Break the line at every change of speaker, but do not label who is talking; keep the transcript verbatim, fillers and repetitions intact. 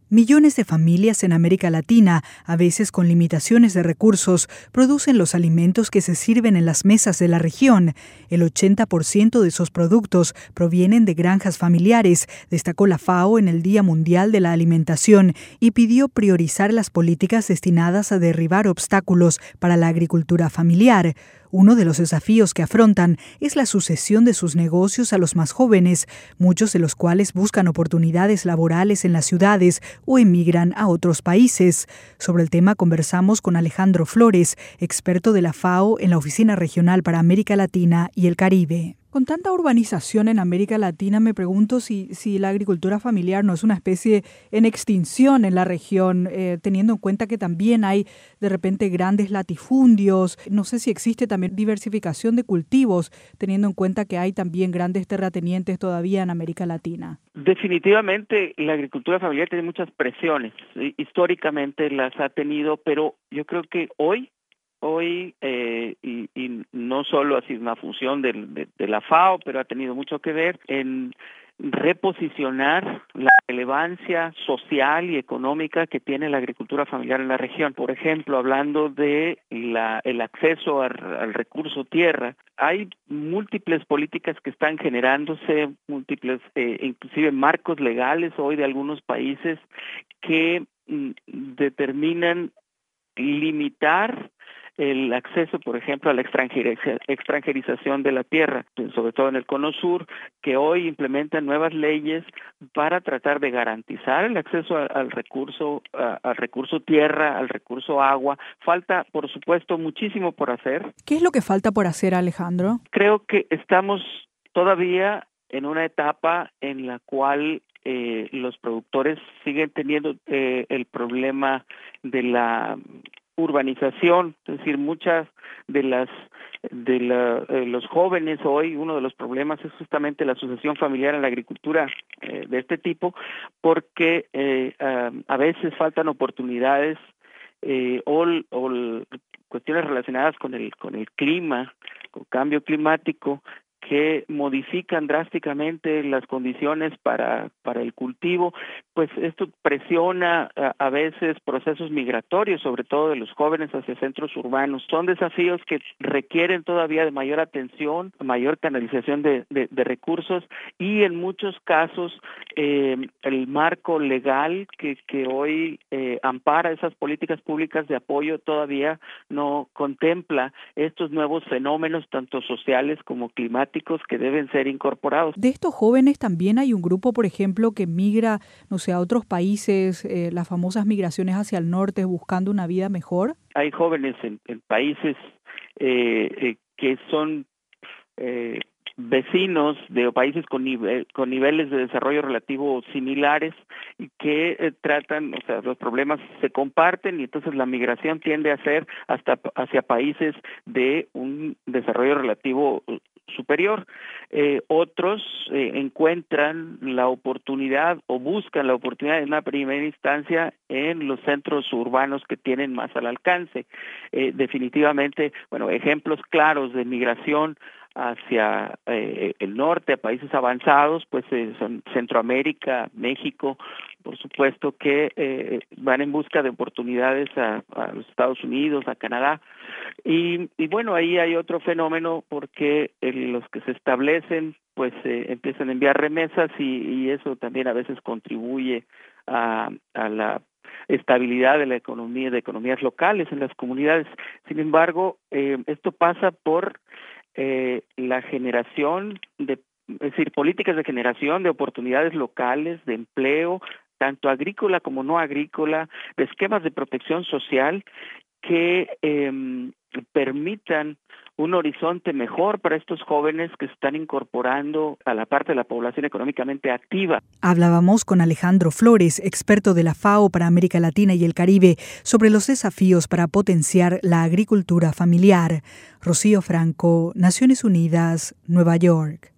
Millones de familias en América Latina, a veces con limitaciones de recursos, producen los alimentos que se sirven en las mesas de la región. El ochenta por ciento de esos productos provienen de granjas familiares, destacó la FAO en el Día Mundial de la Alimentación y pidió priorizar las políticas destinadas a derribar obstáculos para la agricultura familiar. Uno de los desafíos que afrontan es la sucesión de sus negocios a los más jóvenes, muchos de los cuales buscan oportunidades laborales en las ciudades o emigran a otros países. Sobre el tema conversamos con Alejandro Flores, experto de la FAO en la Oficina Regional para América Latina y el Caribe. Con tanta urbanización en América Latina, me pregunto si, si la agricultura familiar no es una especie en extinción en la región, eh, teniendo en cuenta que también hay de repente grandes latifundios. No sé si existe también diversificación de cultivos, teniendo en cuenta que hay también grandes terratenientes todavía en América Latina.
Definitivamente la agricultura familiar tiene muchas presiones. Históricamente las ha tenido, pero yo creo que hoy Hoy, eh, y, y no solo ha sido una función de, de, de la FAO, pero ha tenido mucho que ver en reposicionar la relevancia social y económica que tiene la agricultura familiar en la región. Por ejemplo, hablando de la, el acceso al, al recurso tierra, hay múltiples políticas que están generándose, múltiples, eh, inclusive marcos legales hoy de algunos países que mm, determinan limitar el acceso, por ejemplo, a la extranjerización de la tierra, sobre todo en el Cono Sur, que hoy implementan nuevas leyes para tratar de garantizar el acceso al recurso, al recurso tierra, al recurso agua. Falta, por supuesto, muchísimo por hacer.
¿Qué es lo que falta por hacer, Alejandro?
Creo que estamos todavía en una etapa en la cual eh, los productores siguen teniendo eh, el problema de la urbanización, es decir, muchas de las de la, eh, los jóvenes hoy, uno de los problemas es justamente la sucesión familiar en la agricultura eh, de este tipo, porque eh, a, a veces faltan oportunidades eh, o, o cuestiones relacionadas con el con el clima, con cambio climático, que modifican drásticamente las condiciones para, para el cultivo, pues esto presiona a, a veces procesos migratorios, sobre todo de los jóvenes hacia centros urbanos. Son desafíos que requieren todavía de mayor atención, mayor canalización de, de, de recursos y en muchos casos eh, el marco legal que, que hoy eh, ampara esas políticas públicas de apoyo todavía no contempla estos nuevos fenómenos, tanto sociales como climáticos, que deben ser incorporados.
De estos jóvenes también hay un grupo, por ejemplo, que migra, no sé, a otros países, eh, las famosas migraciones hacia el norte buscando una vida mejor.
Hay jóvenes en, en países eh, eh, que son eh, vecinos de países con, nive con niveles de desarrollo relativo similares y que eh, tratan, o sea, los problemas se comparten y entonces la migración tiende a ser hasta hacia países de un desarrollo relativo superior. Eh, otros eh, encuentran la oportunidad o buscan la oportunidad en una primera instancia en los centros urbanos que tienen más al alcance. Eh, definitivamente, bueno, ejemplos claros de migración hacia eh, el norte, a países avanzados, pues eh, son Centroamérica, México, por supuesto que eh, van en busca de oportunidades a, a los Estados Unidos, a Canadá. Y, y bueno, ahí hay otro fenómeno porque eh, los que se establecen pues eh, empiezan a enviar remesas y, y eso también a veces contribuye a, a la estabilidad de la economía, de economías locales en las comunidades. Sin embargo, eh, esto pasa por eh, la generación de, es decir, políticas de generación de oportunidades locales, de empleo, tanto agrícola como no agrícola, de esquemas de protección social que eh, permitan un horizonte mejor para estos jóvenes que se están incorporando a la parte de la población económicamente activa.
Hablábamos con Alejandro Flores, experto de la FAO para América Latina y el Caribe, sobre los desafíos para potenciar la agricultura familiar. Rocío Franco, Naciones Unidas, Nueva York.